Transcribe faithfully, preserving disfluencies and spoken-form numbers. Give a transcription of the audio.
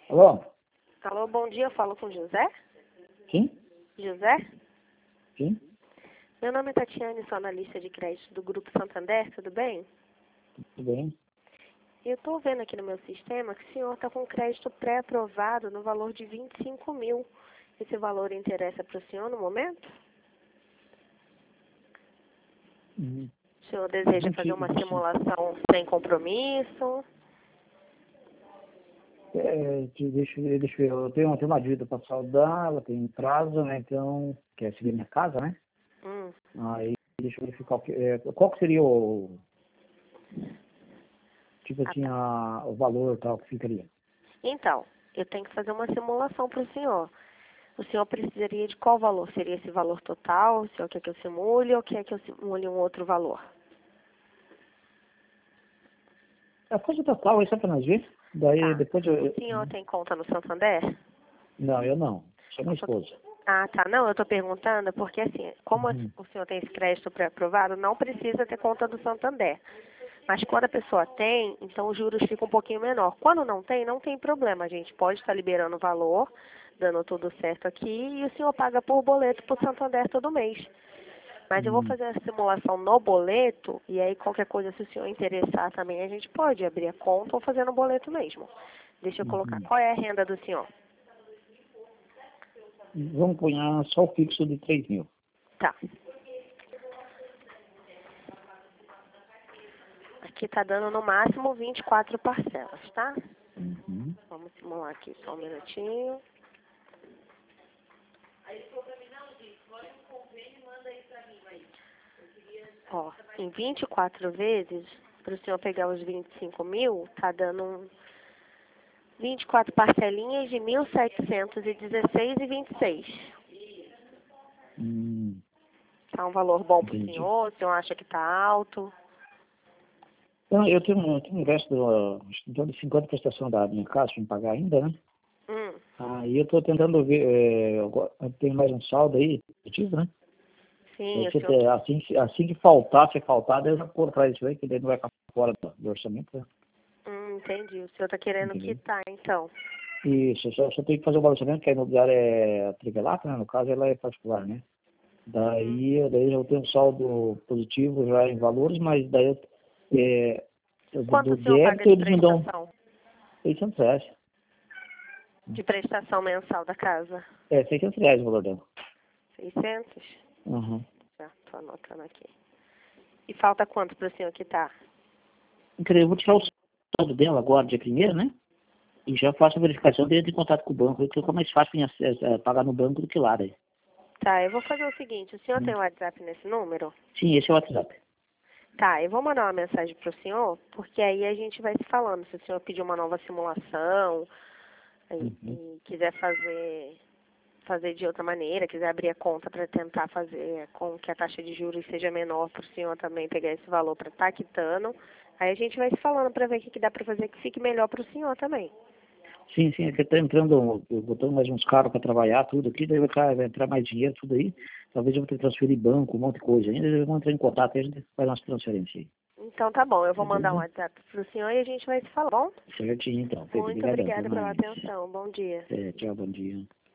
Alô? Alô, bom dia, eu falo com José? Sim? José? Sim? Meu nome é Tatiane, sou analista de crédito do Grupo Santander, tudo bem? Tudo bem? Eu estou vendo aqui no meu sistema que o senhor está com crédito pré-aprovado no valor de vinte e cinco mil. Esse valor interessa para o senhor no momento? Uhum. O senhor deseja fazer vinte, uma vinte e cinco. simulação sem compromisso? É, te- deixa, eu ver, deixa eu ver, eu tenho, eu tenho uma dívida para saldar, ela tem prazo, né? Então, quer seguir minha casa, né? Hum. Aí, deixa eu verificar o que, é, qual que seria o, tipo Ah, assim, tá. a, o valor tal que ficaria. Então, eu tenho que fazer uma simulação para o senhor. O senhor precisaria de qual valor? Seria esse valor total? O senhor quer que eu simule ou quer que eu simule um outro valor? A coisa total, isso é para nós ver. Daí, Tá. depois eu... O eu- senhor tem conta no Santander? Não, eu não. Só minha esposa. Ah, tá. Não, eu estou perguntando porque, assim, como Uhum. o senhor tem esse crédito pré-aprovado, não precisa ter conta do Santander. Mas quando a pessoa tem, então os juros ficam um pouquinho menor. Quando não tem, não tem problema. A gente pode estar liberando o valor, dando tudo certo aqui, e o senhor paga por boleto para o Santander todo mês. Mas eu vou Hum. fazer a simulação no boleto, e aí qualquer coisa, se o senhor interessar também, a gente pode abrir a conta ou fazer no boleto mesmo. Deixa eu colocar. Uhum. Qual é a renda do senhor? Vamos punhar só o fixo de três mil. Tá. Aqui tá dando no máximo vinte e quatro parcelas, tá? Uhum. Vamos simular aqui só um minutinho. Ó, em vinte e quatro vezes, para o senhor pegar os vinte e cinco mil, tá dando um vinte e quatro parcelinhas de mil setecentos e dezesseis e vinte e seis. Hum. Tá um valor bom pro Entendi. senhor? O senhor acha que tá alto? Então, eu tenho, eu tenho um resto uh, em torno de cinquenta prestação da minha casa para me pagar ainda, né? Hum, Aí eu estou tentando ver, é, agora eu tenho mais um saldo aí, positivo, né? sim, Daí o você senhor... tem- assim, que- assim que faltar, se faltar, daí eu já corro atrás disso aí, que daí não vai ficar fora do, do orçamento, né? Hum, entendi. O senhor tá querendo Entendeu? quitar, então. Isso, eu só, só tenho que fazer o balanceamento, que a imobiliária é Trivelato, né? No caso, ela é particular, né? Uhum. Daí, eu- daí eu tenho um saldo positivo já em valores, mas daí eu, é, do Quanto do o senhor paga débito de eles me dão prestação? seiscentos reais. De prestação mensal da casa? É, seiscentos reais o valor dela. seiscentos? Uhum. Já tô anotando aqui. E falta quanto pro senhor quitar? Então, eu vou tirar o saldo dela agora, dia primeiro, né? E já faço a verificação dentro de contato com o banco, porque fica mais fácil em acesso, é, pagar no banco do que lá, daí. Tá, eu vou fazer o seguinte, o senhor Hum. tem o WhatsApp nesse número? Sim, esse é o WhatsApp. Tá, eu vou mandar uma mensagem pro senhor, porque aí a gente vai se falando. Se o senhor pedir uma nova simulação e, Uhum. e quiser fazer, fazer de outra maneira, quiser abrir a conta para tentar fazer com que a taxa de juros seja menor para o senhor também pegar esse valor para estar quitando, aí a gente vai se falando para ver o que, que dá para fazer que fique melhor para o senhor também. Sim, sim, é que tá entrando, eu botando mais uns carros para trabalhar, tudo aqui, daí vai, ficar- vai entrar mais dinheiro, tudo aí. Talvez eu vou ter que transferir banco, um monte de coisa ainda, eu vou entrar em contato e a gente faz umas transferências aí. Então tá bom, eu vou mandar um Beleza? WhatsApp pro senhor e a gente vai se falar, bom? Certinho, então. Pedro, Muito obrigadão, até obrigada pela mais. atenção. Bom dia. É, tchau, bom dia.